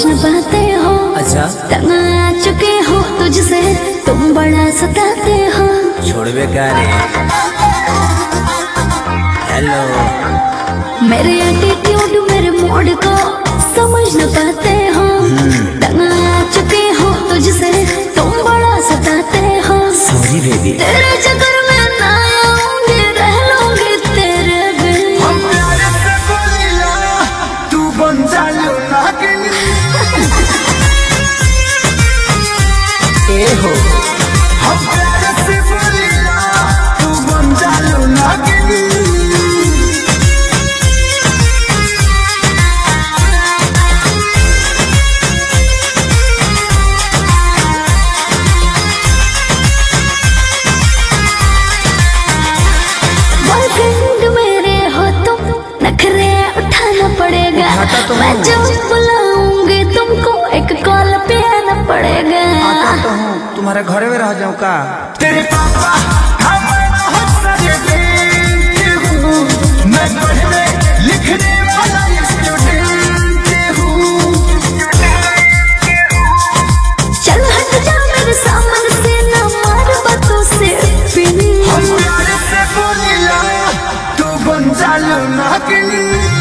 न पाते हो। अच्छा तंग आ चुके हो तुझसे, तुम बड़ा सताते हो। छोड़ बेकार हेलो मेरे एटीट्यूड मेरे मूड को समझ न पाते हो। तंग आ चुके हो तुझसे, तुम बड़ा सताते हो। सॉरी बेबी तेरे चक्कर में ना आऊंगी, रह लूंगी तेरे बिन। हम प्यार से बोलिया तू बन जा नागिन। ए हो हम प्यार से बोलिया तू बन जा नागिन। तो मैं जब बुलाऊंगी तुमको एक कॉल पे आना पड़ेगा। आता तो हूँ तुम्हारे घर में रह जाऊँ का। तेरे पापा मैं पढ़ने लिखने वाला स्टूडेंट हूँ। चल हट जा मेरे सामने से, ना मार बातों से पीनी। हम प्यार से बोलिया तू बन जा नागिन।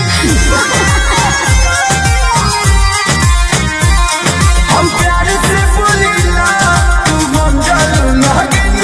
हम प्यार से बोलिया तू बन जा नागिन।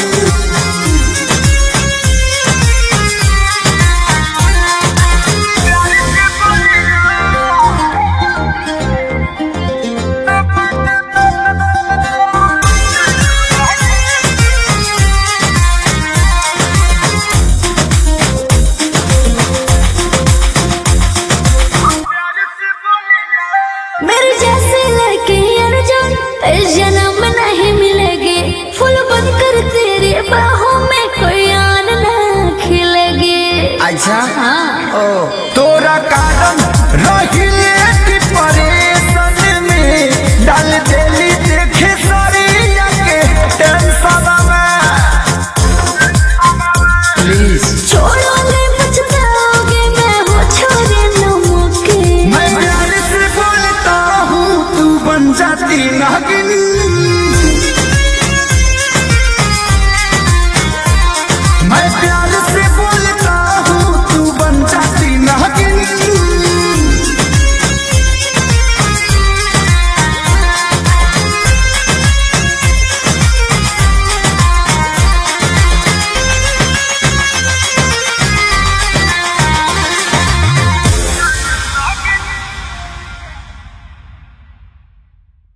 मेरे जैसे लड़के अर्जुन इस जन्म में नहीं मिलेगी। फूल बनकर तेरी बाहों में कोई आन ना खिलेगी। अच्छा हाँ ओ तोरा कारण रहिले डिप्रेशन में डाल देली देखे सरिया के टेंशन में। प्लीज छोड़ोगे पछताओगे, मैं हूँ छोरे नमके। मैं प्यार से बोलता हूँ तू बन जाती नागिन।